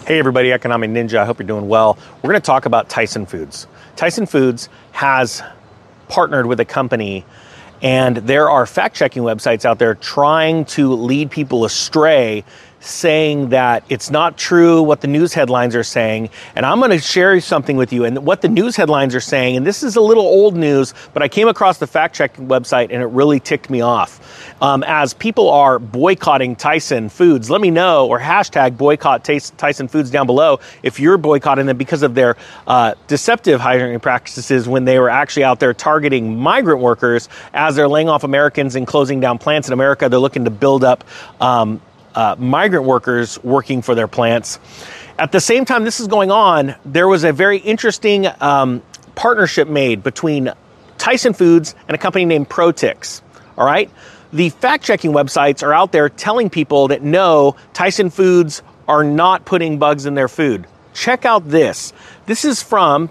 Hey everybody, Economic Ninja, I hope you're doing well. We're going to talk about Tyson Foods. Tyson Foods has partnered with a company, and there are fact-checking websites out there trying to lead people astray, saying that it's not true what the news headlines are saying. And I'm going to share something with you, and what the news headlines are saying, and this is a little old news, but I came across the fact-checking website and it really ticked me off. As people are boycotting Tyson Foods, let me know, or hashtag boycott Tyson Foods down below if you're boycotting them because of their deceptive hiring practices when they were actually out there targeting migrant workers as they're laying off Americans and closing down plants in America. They're looking to build up migrant workers working for their plants. At the same time this is going on, there was a very interesting partnership made between Tyson Foods and a company named Protix. All right. The fact-checking websites are out there telling people that no, Tyson Foods are not putting bugs in their food. Check out this. This is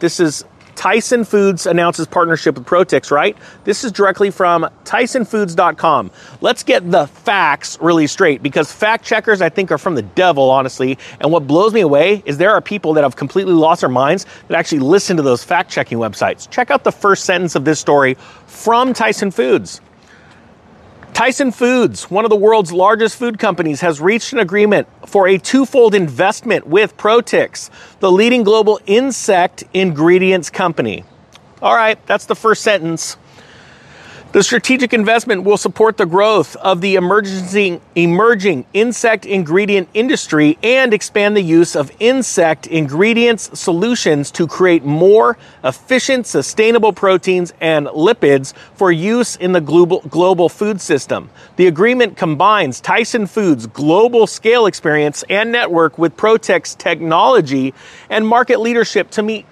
Tyson Foods announces partnership with Protix, right? This is directly from TysonFoods.com. Let's get the facts really straight, because fact checkers, I think, are from the devil, honestly. And what blows me away is there are people that have completely lost their minds that actually listen to those fact checking websites. Check out the first sentence of this story from Tyson Foods. Tyson Foods, one of the world's largest food companies, has reached an agreement for a twofold investment with Protix, the leading global insect ingredients company. All right, that's the first sentence. The strategic investment will support the growth of the emerging insect ingredient industry and expand the use of insect ingredients solutions to create more efficient, sustainable proteins and lipids for use in the global food system. The agreement combines Tyson Foods' global scale experience and network with Protix technology and market leadership to meet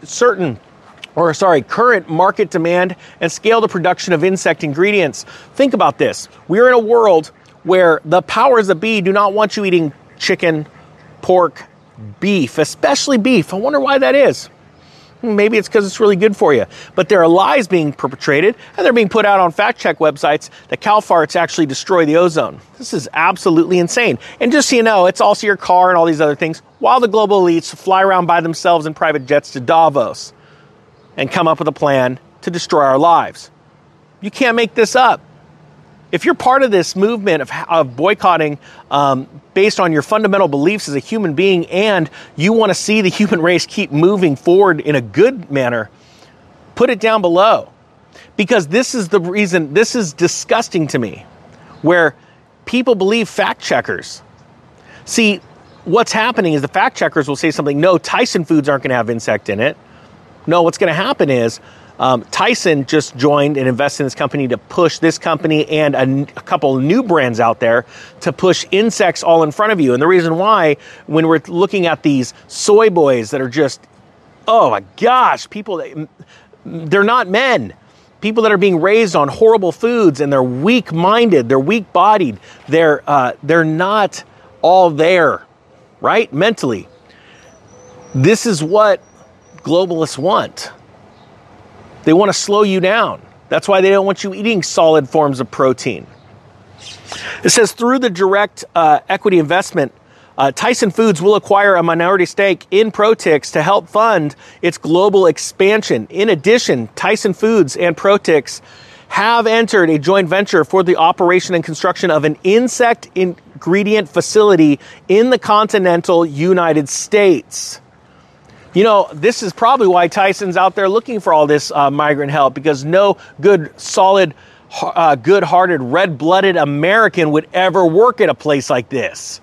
current market demand and scale the production of insect ingredients. Think about this. We're in a world where the powers that be do not want you eating chicken, pork, beef, especially beef. I wonder why that is. Maybe it's because it's really good for you. But there are lies being perpetrated, and they're being put out on fact-check websites that cow farts actually destroy the ozone. This is absolutely insane. And just so you know, it's also your car and all these other things, while the global elites fly around by themselves in private jets to Davos and come up with a plan to destroy our lives. You can't make this up. If you're part of this movement of boycotting based on your fundamental beliefs as a human being, and you want to see the human race keep moving forward in a good manner, put it down below. Because this is the reason, this is disgusting to me, where people believe fact checkers. See, what's happening is the fact checkers will say something, no, Tyson Foods aren't going to have insect in it. No, what's going to happen is Tyson just joined and invested in this company to push this company and a couple new brands out there to push insects all in front of you. And the reason why, when we're looking at these soy boys that are just, oh my gosh, they're not men. People that are being raised on horrible foods, and they're weak-minded, they're weak-bodied, they're not all there, right? Mentally. This is what globalists want. They want to slow you down. That's why they don't want you eating solid forms of protein. It says through the direct equity investment, Tyson Foods will acquire a minority stake in Protix to help fund its global expansion. In addition, Tyson Foods and Protix have entered a joint venture for the operation and construction of an insect ingredient facility in the continental United States. You know, this is probably why Tyson's out there looking for all this migrant help, because no good, solid, good-hearted, red-blooded American would ever work at a place like this.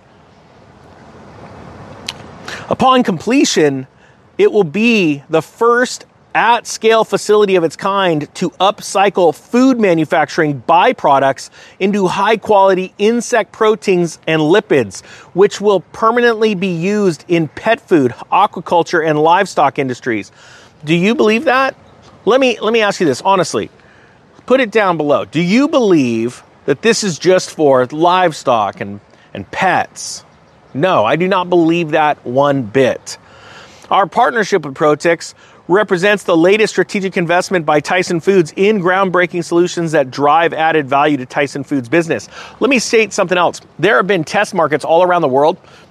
Upon completion, it will be the first at-scale facility of its kind to upcycle food manufacturing byproducts into high-quality insect proteins and lipids, which will permanently be used in pet food, aquaculture, and livestock industries. Do you believe that? Let me ask you this, honestly. Put it down below. Do you believe that this is just for livestock and pets? No, I do not believe that one bit. Our partnership with Protix represents the latest strategic investment by Tyson Foods in groundbreaking solutions that drive added value to Tyson Foods business. Let me state something else. There have been test markets all around the world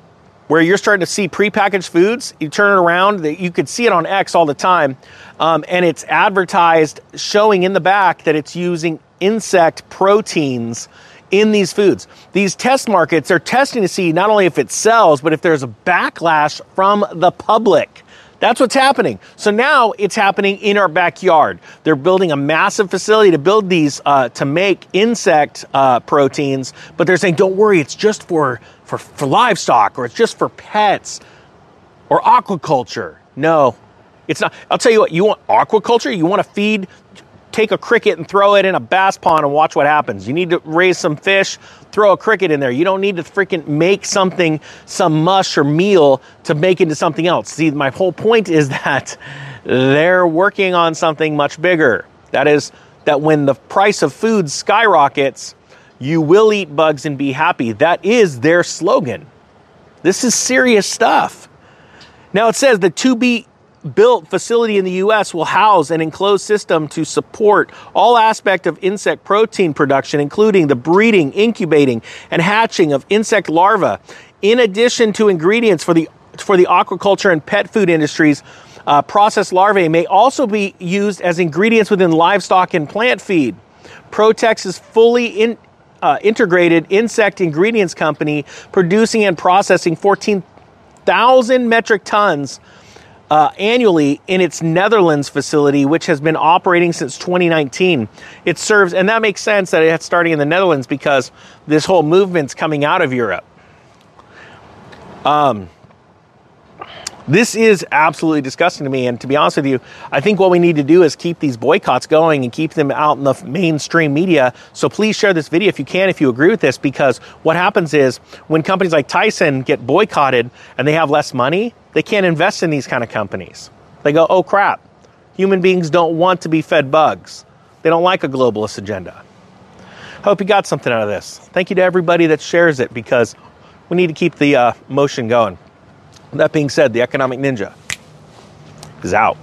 where you're starting to see prepackaged foods. You turn it around, you could see it on X all the time, and it's advertised showing in the back that it's using insect proteins in these foods. These test markets are testing to see not only if it sells, but if there's a backlash from the public. That's what's happening. So now it's happening in our backyard. They're building a massive facility to build these, to make insect proteins, but they're saying, don't worry, it's just for livestock, or it's just for pets, or aquaculture. No, it's not. I'll tell you what, you want aquaculture? You want to take a cricket and throw it in a bass pond and watch what happens. You need to raise some fish, throw a cricket in there. You don't need to freaking make something, some mush or meal to make into something else. See, my whole point is that they're working on something much bigger. That is, that when the price of food skyrockets, you will eat bugs and be happy. That is their slogan. This is serious stuff. Now it says the to-be-built facility in the U.S. will house an enclosed system to support all aspects of insect protein production, including the breeding, incubating, and hatching of insect larvae. In addition to ingredients for the aquaculture and pet food industries, processed larvae may also be used as ingredients within livestock and plant feed. Protex is fully integrated insect ingredients company, producing and processing 14,000 metric tons annually in its Netherlands facility, which has been operating since 2019. It serves, and that makes sense that it's starting in the Netherlands because this whole movement's coming out of Europe. This is absolutely disgusting to me, and to be honest with you, I think what we need to do is keep these boycotts going and keep them out in the mainstream media. So please share this video if you can, if you agree with this, because what happens is when companies like Tyson get boycotted and they have less money, they can't invest in these kind of companies. They go, oh crap, human beings don't want to be fed bugs. They don't like a globalist agenda. Hope you got something out of this. Thank you to everybody that shares it, because we need to keep the motion going. That being said, the Economic Ninja is out.